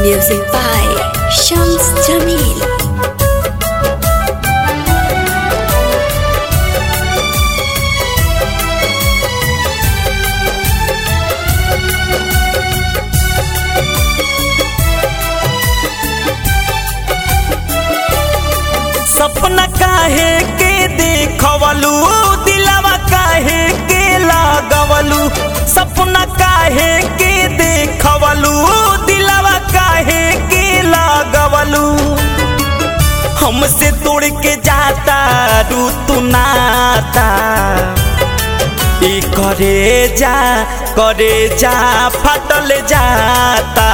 Music by Shams Jamil. सपना काहे के देखवलू दिलवा काहे के लागवलू सपना काहे के देखवलू दिलवा काहे के लागवलू हमसे तोड़ के जाता ऋतु नाता ई करे जा फटल जाता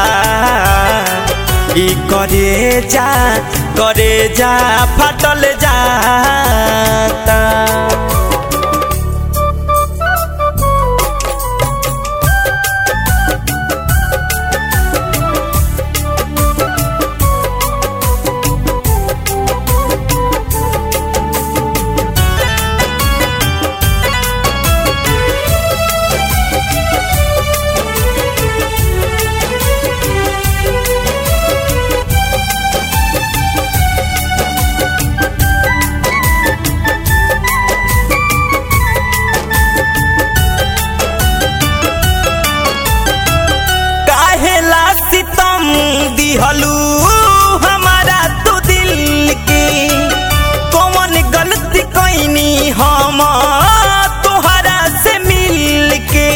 ई करे जा फटल जाता दिहलू हमारा तो दिल के कौन गलती कैनी हम तोहरा से मिल के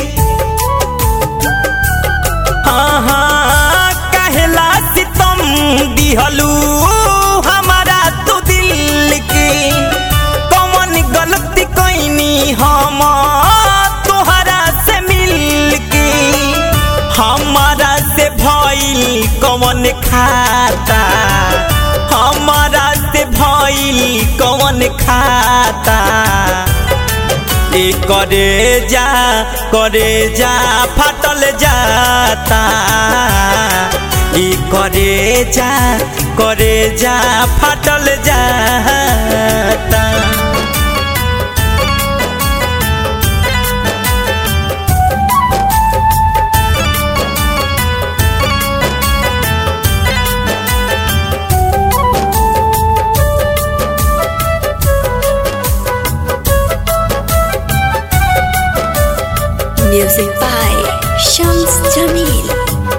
हाँ कहला सितम दिहलू हमारा तो दिल के कौन गलती कैनी हम तोहरा से मिल के हमारा से भइल कौन खाता हमारा से भइल कौन खाता ए करे जा फटल जाता ई करे जा फटल जाता Music by Shams Jamil.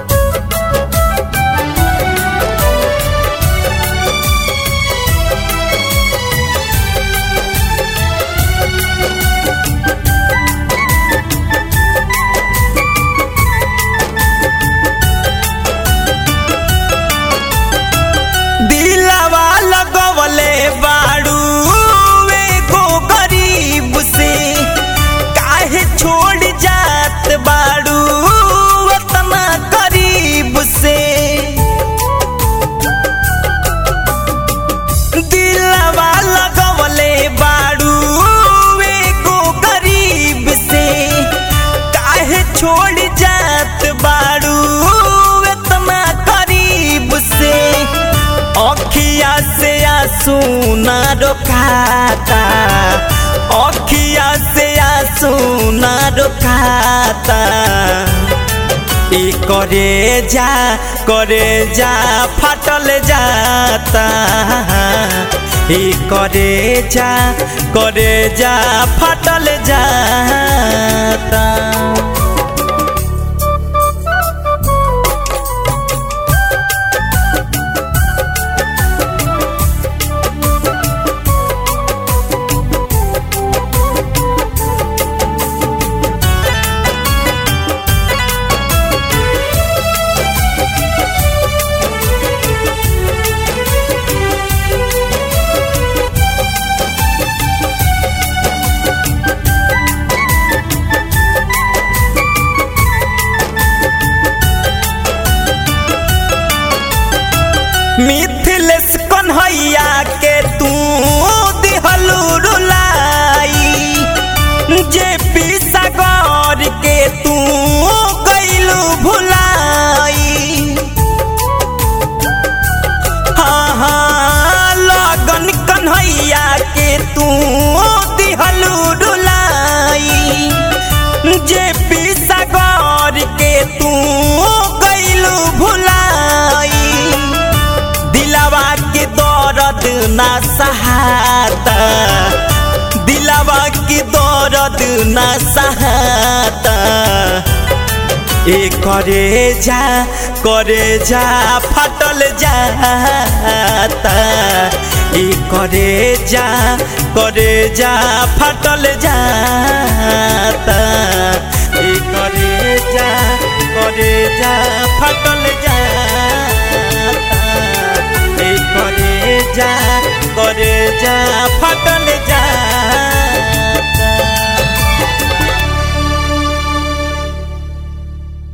दिलवा लगवले बाड़ू एगो गरीब से काहे छोड़ जात बाड़ू इतना करीब से दिलवा लगवले बाड़ू एगो गरीब से काहे छोड़ जात बाड़ू इतना करीब से अखिया से आंसू ना रोकाता अखिया से आंसू ना रोकाता ई करे जा फटल जाता ई करे जा फटल जाता मिथिलेश कन्हैया के तू दिहलू रुलाई जे सागर के तू गइलू भुलाई हाँ लगन कन्हैया के तू दिहलू रुलाई जे सागर के तू गइलू भुलाई ना सहाता, दिलावा की दर्द ना सहाता। ए करे जा फटल जाता, ए करे जा फटल जाता।